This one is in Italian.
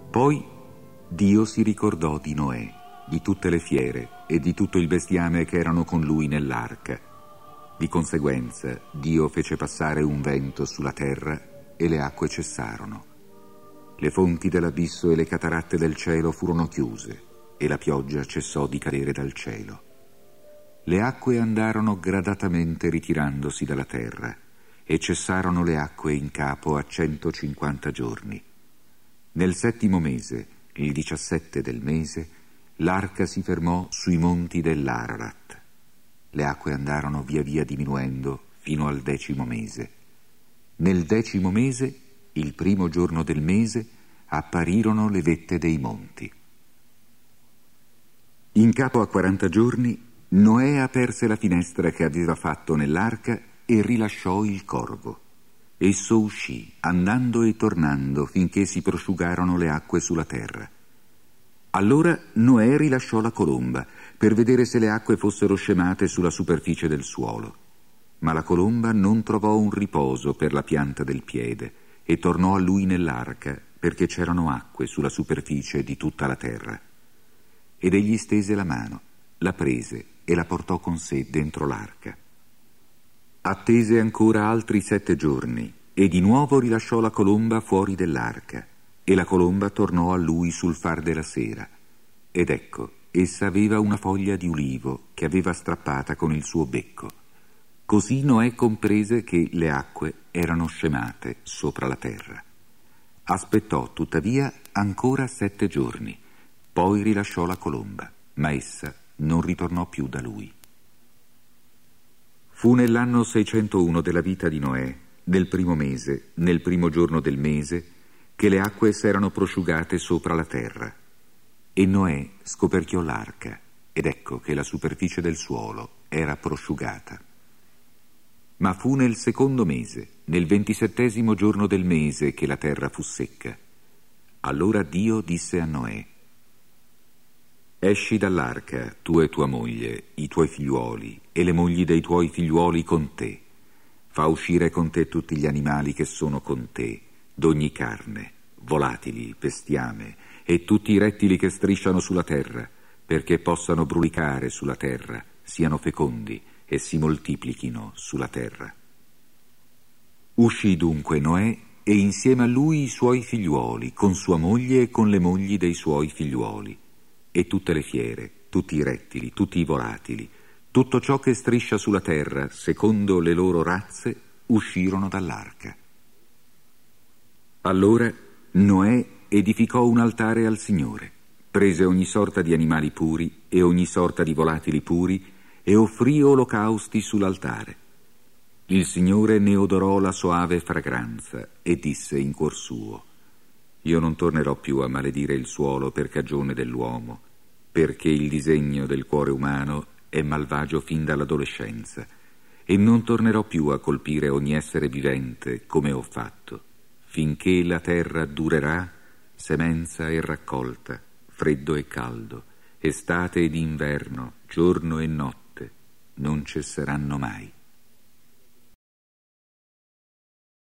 Poi Dio si ricordò di Noè, di tutte le fiere e di tutto il bestiame che erano con lui nell'arca. Di conseguenza Dio fece passare un vento sulla terra e le acque cessarono. Le fonti dell'abisso e le cataratte del cielo furono chiuse e la pioggia cessò di cadere dal cielo. Le acque andarono gradatamente ritirandosi dalla terra e cessarono le acque in capo a 150 giorni. Nel 7° mese, il 17 del mese, l'arca si fermò sui monti dell'Ararat. Le acque andarono via via diminuendo fino al 10° mese. Nel 10° mese, il 1° giorno del mese, apparirono le vette dei monti. In capo a 40 giorni, Noè aperse la finestra che aveva fatto nell'arca e rilasciò il corvo. Esso uscì, andando e tornando, finché si prosciugarono le acque sulla terra. Allora Noè rilasciò la colomba, per vedere se le acque fossero scemate sulla superficie del suolo. Ma la colomba non trovò un riposo per la pianta del piede, e tornò a lui nell'arca, perché c'erano acque sulla superficie di tutta la terra. Ed egli stese la mano, la prese e la portò con sé dentro l'arca. Attese ancora altri 7 giorni e di nuovo rilasciò la colomba fuori dell'arca, e la colomba tornò a lui sul far della sera. Ed ecco, essa aveva una foglia di ulivo che aveva strappata con il suo becco. Così Noè comprese che le acque erano scemate sopra la terra. Aspettò tuttavia ancora 7 giorni, poi rilasciò la colomba, ma essa non ritornò più da lui. Fu nell'anno 601 della vita di Noè, nel 1° mese, nel 1° giorno del mese, che le acque s'erano prosciugate sopra la terra. E Noè scoperchiò l'arca, ed ecco che la superficie del suolo era prosciugata. Ma fu nel 2° mese, nel 27° giorno del mese, che la terra fu secca. Allora Dio disse a Noè: esci dall'arca, tu e tua moglie, i tuoi figliuoli e le mogli dei tuoi figliuoli con te. Fa uscire con te tutti gli animali che sono con te, d'ogni carne, volatili, bestiame, e tutti i rettili che strisciano sulla terra, perché possano brulicare sulla terra, siano fecondi e si moltiplichino sulla terra. Uscì dunque Noè e insieme a lui i suoi figliuoli, con sua moglie e con le mogli dei suoi figliuoli. E tutte le fiere, tutti i rettili, tutti i volatili, tutto ciò che striscia sulla terra, secondo le loro razze, uscirono dall'arca. Allora Noè edificò un altare al Signore, prese ogni sorta di animali puri e ogni sorta di volatili puri e offrì olocausti sull'altare. Il Signore ne odorò la soave fragranza e disse in cuor suo: io non tornerò più a maledire il suolo per cagione dell'uomo, perché il disegno del cuore umano è malvagio fin dall'adolescenza, e non tornerò più a colpire ogni essere vivente come ho fatto, finché la terra durerà, semenza e raccolta, freddo e caldo, estate ed inverno, giorno e notte, non cesseranno mai.